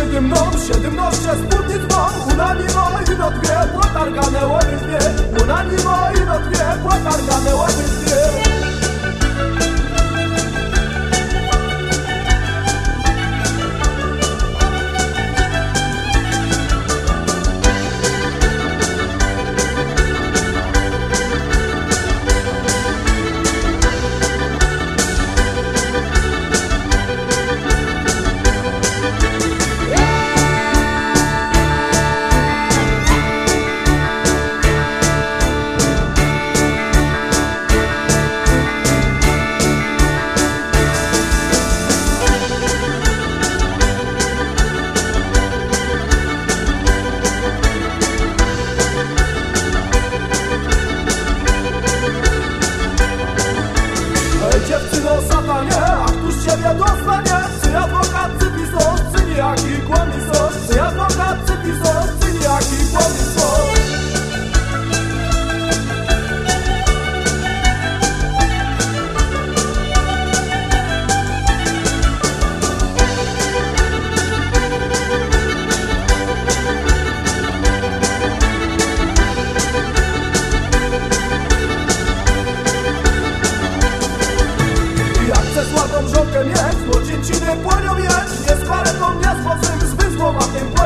17 spódnic mam, unanimo i no dwie potargane łeby dwie, unanimo i no dwie potargane łeby dwie. Dziewczyno satanie, a któż ciebie dostanie? Czy adwokat, czy pisarz, czy niejaki kłamistwos? Czy adwokat, czy pisarz, czy niejaki kłamistwos? Złotą żonkę mieć, złocięciny płonią mieć, nie z paletą, nie z wozem, z wyzłowakiem.